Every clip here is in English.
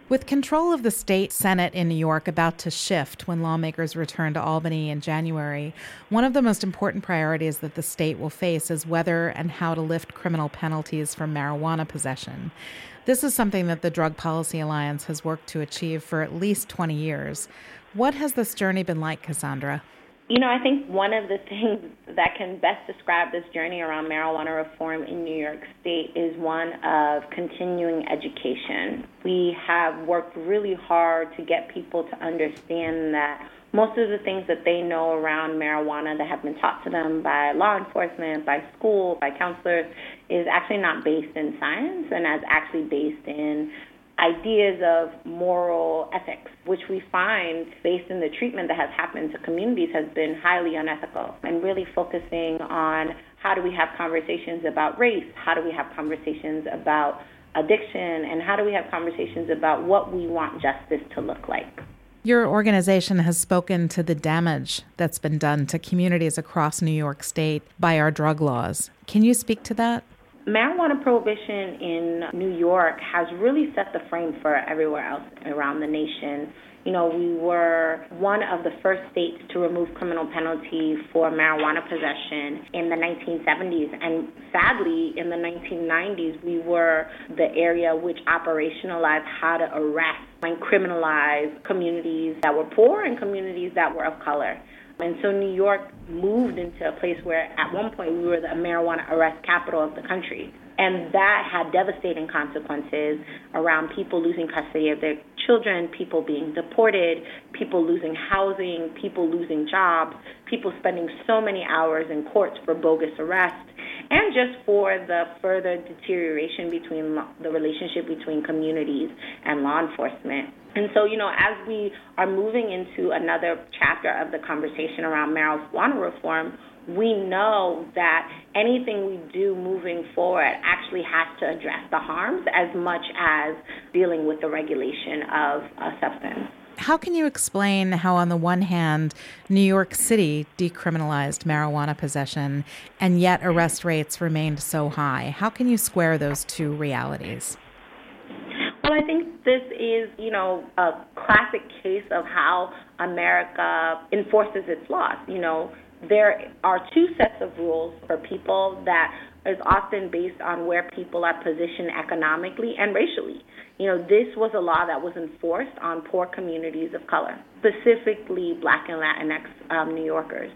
With control of the state Senate in New York about to shift when lawmakers return to Albany in January, one of the most important priorities that the state will face is whether and how to lift criminal penalties for marijuana possession. This is something that the Drug Policy Alliance has worked to achieve for at least 20 years. What has this journey been like, Cassandra? I think one of the things that can best describe this journey around marijuana reform in New York State is one of continuing education. We have worked really hard to get people to understand that most of the things that they know around marijuana that have been taught to them by law enforcement, by school, by counselors, is actually not based in science and is actually based in ideas of moral ethics, which we find, based in the treatment that has happened to communities, has been highly unethical, and really focusing on how do we have conversations about race, how do we have conversations about addiction, and how do we have conversations about what we want justice to look like. Your organization has spoken to the damage that's been done to communities across New York State by our drug laws. Can you speak to that? Marijuana prohibition in New York has really set the frame for everywhere else around the nation. We were one of the first states to remove criminal penalty for marijuana possession in the 1970s. And sadly, in the 1990s, we were the area which operationalized how to arrest and criminalize communities that were poor and communities that were of color. And so New York moved into a place where at one point we were the marijuana arrest capital of the country. And that had devastating consequences around people losing custody of their children, people being deported, people losing housing, people losing jobs, people spending so many hours in courts for bogus arrest, and just for the further deterioration between the relationship between communities and law enforcement. And so, as we are moving into another chapter of the conversation around marijuana reform, we know that anything we do moving forward actually has to address the harms as much as dealing with the regulation of a substance. How can you explain how, on the one hand, New York City decriminalized marijuana possession, and yet arrest rates remained so high? How can you square those two realities? Well, I think this is, a classic case of how America enforces its laws. There are two sets of rules for people that is often based on where people are positioned economically and racially. This was a law that was enforced on poor communities of color, specifically Black and Latinx New Yorkers.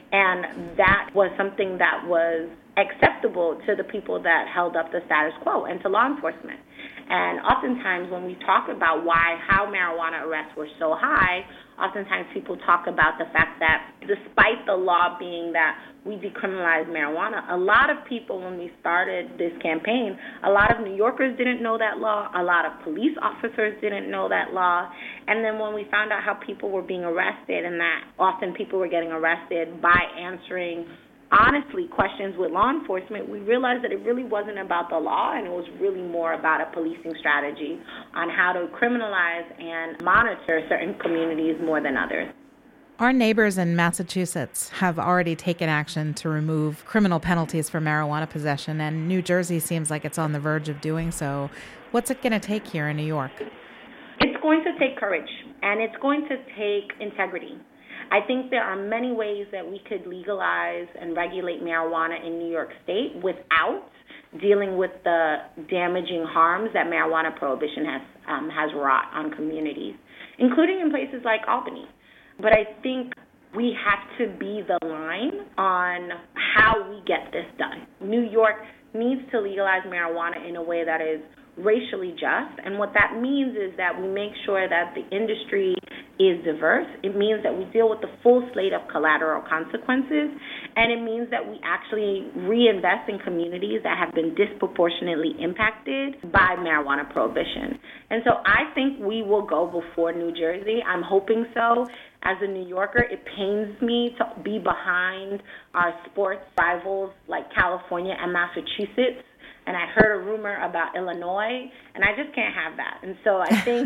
And that was something that was acceptable to the people that held up the status quo and to law enforcement. And oftentimes when we talk about how marijuana arrests were so high, oftentimes people talk about the fact that despite the law being that we decriminalized marijuana, a lot of people, when we started this campaign, a lot of New Yorkers didn't know that law, a lot of police officers didn't know that law. And then when we found out how people were being arrested, and that often people were getting arrested by answering honestly questions with law enforcement, we realized that it really wasn't about the law, and it was really more about a policing strategy on how to criminalize and monitor certain communities more than others. Our neighbors in Massachusetts have already taken action to remove criminal penalties for marijuana possession, and New Jersey seems like it's on the verge of doing so. What's it going to take here in New York? It's going to take courage, and it's going to take integrity. I think there are many ways that we could legalize and regulate marijuana in New York State without dealing with the damaging harms that marijuana prohibition has wrought on communities, including in places like Albany. But I think we have to be the line on how we get this done. New York needs to legalize marijuana in a way that is racially just, and what that means is that we make sure that the industry is diverse. It means that we deal with the full slate of collateral consequences, and it means that we actually reinvest in communities that have been disproportionately impacted by marijuana prohibition. And so I think we will go before New Jersey. I'm hoping so. As a New Yorker, it pains me to be behind our sports rivals like California and Massachusetts. And I heard a rumor about Illinois, and I just can't have that. And so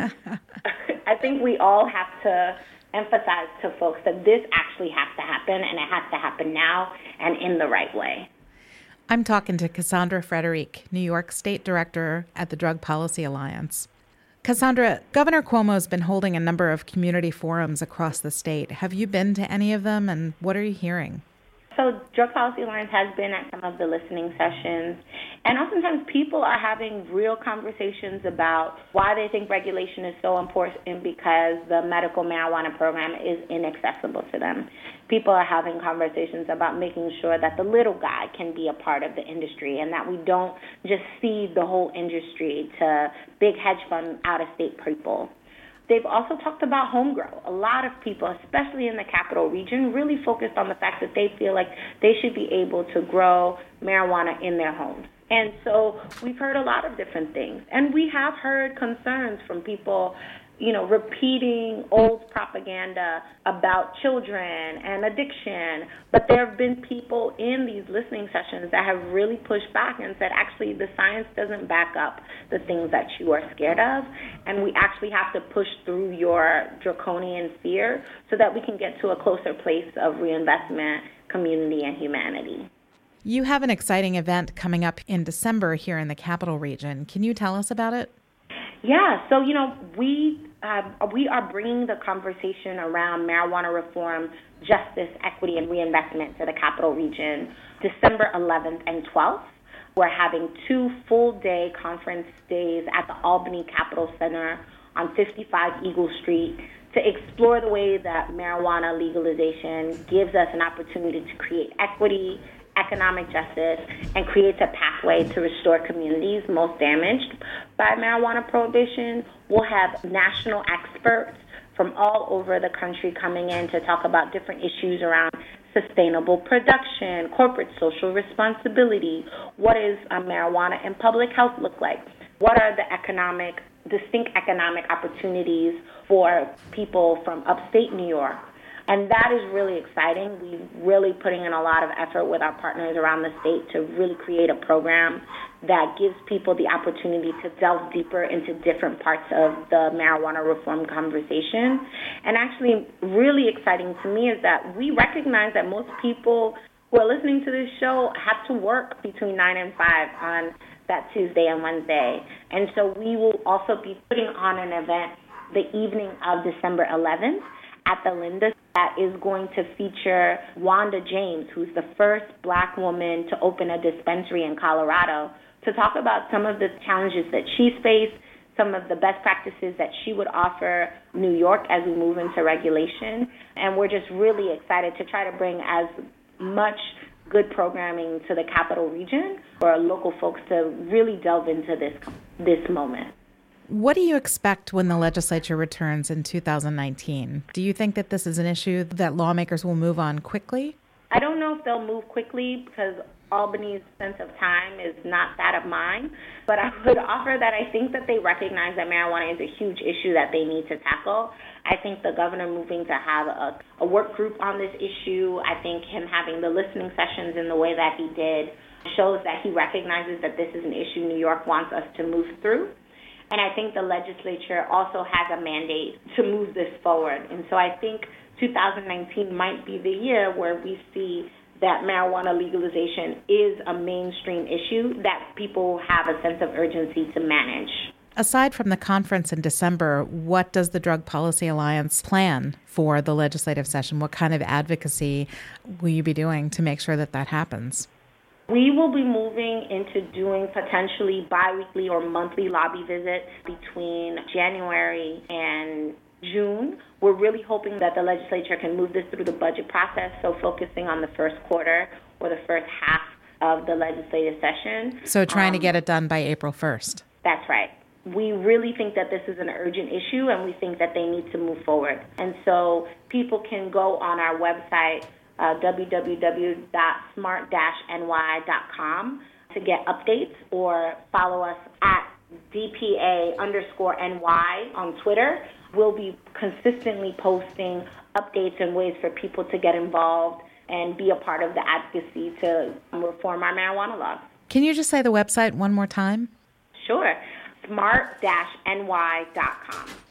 I think we all have to emphasize to folks that this actually has to happen, and it has to happen now and in the right way. I'm talking to Cassandra Frederique, New York State Director at the Drug Policy Alliance. Cassandra, Governor Cuomo's been holding a number of community forums across the state. Have you been to any of them, and what are you hearing? So Drug Policy Alliance has been at some of the listening sessions, and oftentimes people are having real conversations about why they think regulation is so important because the medical marijuana program is inaccessible to them. People are having conversations about making sure that the little guy can be a part of the industry and that we don't just cede the whole industry to big hedge fund out-of-state people. They've also talked about home grow. A lot of people, especially in the capital region, really focused on the fact that they feel like they should be able to grow marijuana in their homes. And so we've heard a lot of different things. And we have heard concerns from people, repeating old propaganda about children and addiction. But there have been people in these listening sessions that have really pushed back and said, actually, the science doesn't back up the things that you are scared of. And we actually have to push through your draconian fear so that we can get to a closer place of reinvestment, community, and humanity. You have an exciting event coming up in December here in the Capital Region. Can you tell us about it? Yeah, so, we are bringing the conversation around marijuana reform, justice, equity, and reinvestment to the Capital Region December 11th and 12th. We're having 2 full-day conference days at the Albany Capitol Center on 55 Eagle Street to explore the way that marijuana legalization gives us an opportunity to create equity, economic justice, and creates a pathway to restore communities most damaged by marijuana prohibition. We'll have national experts from all over the country coming in to talk about different issues around sustainable production, corporate social responsibility, what is marijuana and public health look like, what are the distinct economic opportunities for people from upstate New York. And that is really exciting. We're really putting in a lot of effort with our partners around the state to really create a program that gives people the opportunity to delve deeper into different parts of the marijuana reform conversation. And actually, really exciting to me is that we recognize that most people who are listening to this show have to work between 9 and 5 on that Tuesday and Wednesday. And so we will also be putting on an event the evening of December 11th at the Linda that is going to feature Wanda James, who's the first Black woman to open a dispensary in Colorado, to talk about some of the challenges that she's faced, some of the best practices that she would offer New York as we move into regulation. And we're just really excited to try to bring as much good programming to the Capital Region for our local folks to really delve into this moment. What do you expect when the legislature returns in 2019? Do you think that this is an issue that lawmakers will move on quickly? I don't know if they'll move quickly because Albany's sense of time is not that of mine, but I would offer that I think that they recognize that marijuana is a huge issue that they need to tackle. I think the governor moving to have a work group on this issue, I think him having the listening sessions in the way that he did shows that he recognizes that this is an issue New York wants us to move through. And I think the legislature also has a mandate to move this forward. And so I think 2019 might be the year where we see that marijuana legalization is a mainstream issue that people have a sense of urgency to manage. Aside from the conference in December, what does the Drug Policy Alliance plan for the legislative session? What kind of advocacy will you be doing to make sure that that happens? We will be moving into doing potentially biweekly or monthly lobby visits between January and June. We're really hoping that the legislature can move this through the budget process, so focusing on the first quarter or the first half of the legislative session. So trying to get it done by April 1st. That's right. We really think that this is an urgent issue, and we think that they need to move forward. And so people can go on our website, www.smart-ny.com to get updates, or follow us at DPA_NY on Twitter. We'll be consistently posting updates and ways for people to get involved and be a part of the advocacy to reform our marijuana laws. Can you just say the website one more time? Sure. smart-ny.com.